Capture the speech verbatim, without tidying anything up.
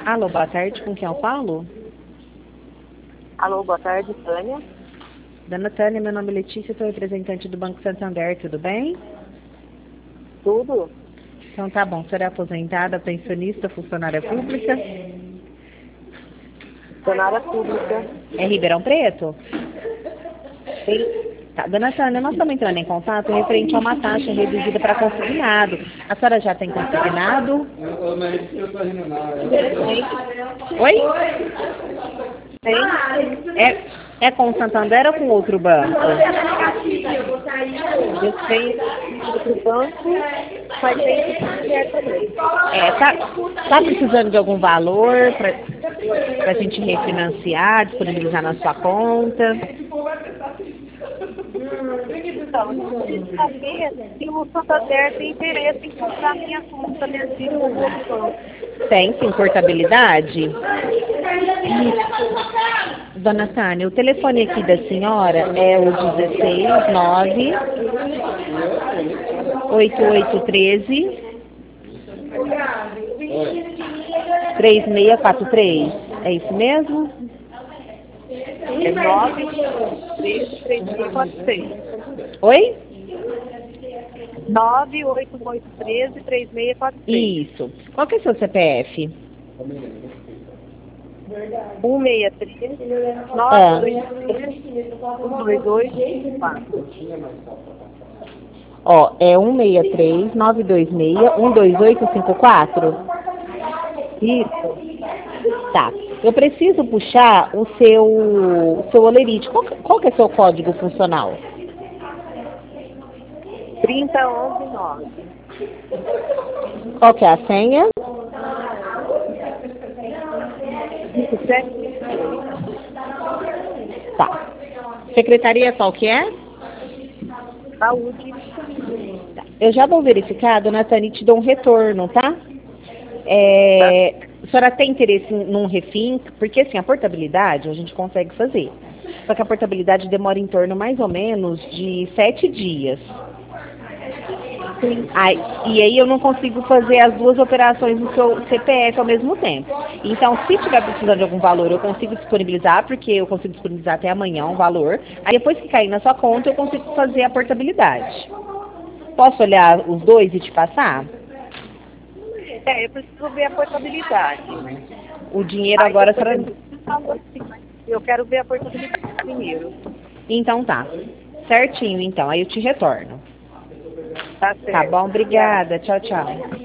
Alô, boa tarde, com quem eu falo? Alô, boa tarde, Tânia. Dona Tânia, meu nome é Letícia, sou representante do Banco Santander, tudo bem? Tudo? Então tá bom, será aposentada, pensionista, funcionária pública? Funcionária pública. É Ribeirão Preto? Sim. Tá, dona Tânia, nós estamos entrando em contato referente a uma taxa reduzida para consignado. A senhora já tem consignado? Oi? Sim. É, é com o Santander ou com outro banco? Eu tenho outro banco, mas tem que ser também. É, tá, tá precisando de algum valor para a gente refinanciar, disponibilizar na sua conta? Então, eu queria saber se o Santander tem interesse em comprar minha conta minha vida no outro banco. Tem, sim, portabilidade? Dona Tânia, o telefone aqui da senhora é o dezesseis nove oito oito um três três seis quatro três. É isso mesmo? É nove três três quatro seis. Oi? nove oito oito um três três seis quatro seis. Isso. Qual que é o seu C P F? um seis três, Ah. nove oito três, um dois dois quatro. Ó, é um seis três, nove dois seis, um dois oito cinco quatro? Isso. Tá. Eu preciso puxar o seu, seu olerite. Qual, que- qual que é o seu código funcional? trinta onze nove. Qual que é a senha? vinte e sete. Tá. Secretaria qual que é? Saúde. Tá. Eu já vou verificar, dona Tânia, e te dou um retorno, tá? É, a senhora tem interesse em- num refim? Porque assim, a portabilidade a gente consegue fazer. Só que a portabilidade demora em torno mais ou menos de sete dias. Ai, e aí eu não consigo fazer as duas operações no seu C P F ao mesmo tempo. Então, se tiver precisando de algum valor, eu consigo disponibilizar, porque eu consigo disponibilizar até amanhã um valor. Aí depois que cair na sua conta, eu consigo fazer a portabilidade. Posso olhar os dois e te passar? É, eu preciso ver a portabilidade. O dinheiro Aí agora... depois Será... eu, falou assim, mas eu quero ver a portabilidade primeiro. Então tá. Certinho, então. Aí eu te retorno. Tá certo. Tá bom? Obrigada. Tchau, tchau.